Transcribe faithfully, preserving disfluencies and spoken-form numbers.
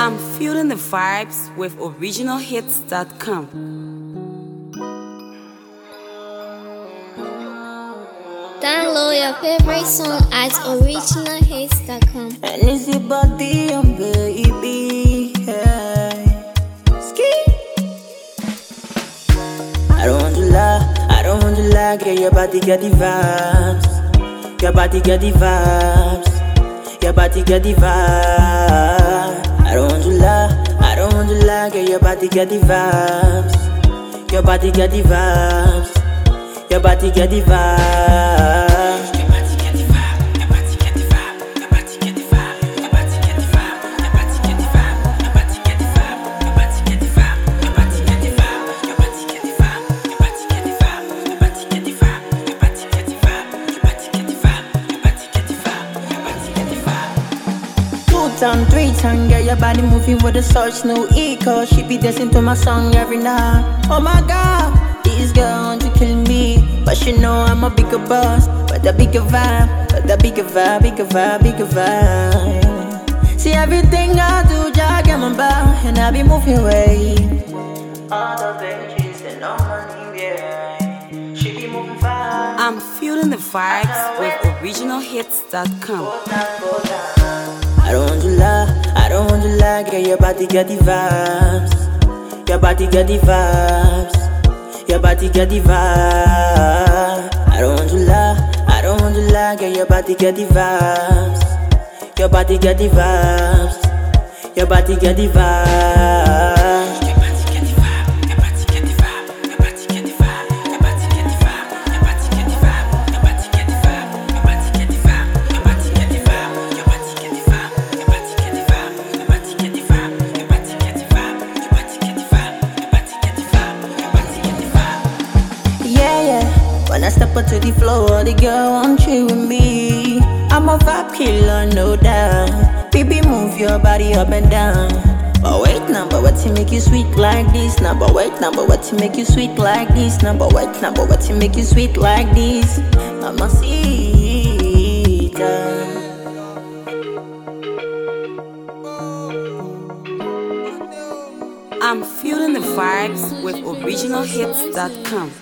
I'm feeling the vibes with original hits dot com. Download your favorite song at original hits dot com. And it's your body, um, baby. Yeah. Ski. I don't want to lie, I don't want to lie. Girl, your body got the vibes. Your body got the vibes. Your body got the vibes. I don't want to lie, I don't want to lie. Girl, your body got the vibes. Your body got the vibes. Your body got the vibes. Time, three time, girl, your body moving with a search, no echo. She be dancing to my song every night. Oh my God, this girl want to kill me, but she know I'm a bigger boss. But the bigger vibe, but the bigger vibe, bigger vibe, bigger vibe. See everything I do, just get my back, and I be moving way. All the benches and all money, yeah. She be moving fast. I'm feeling the vibes with original hits dot com. I don't want to lie, I don't want to lie. Girl, your body got the vibes. Your body got the vibes. Your body got the vibes. I don't want to lie, I don't want to lie. Girl, your body got the vibes. Your body got the vibes. Your body got the vibes. When I step up to the floor, the girl won't chill with me. I'm a vibe killer, no doubt. Baby, move your body up and down. But wait now, but what to make you sweet like this? Now, but wait now, but what to make you sweet like this? Now, but wait now, but what to make you sweet like this? Mamacita. I'm feeling the vibes with original hits dot com.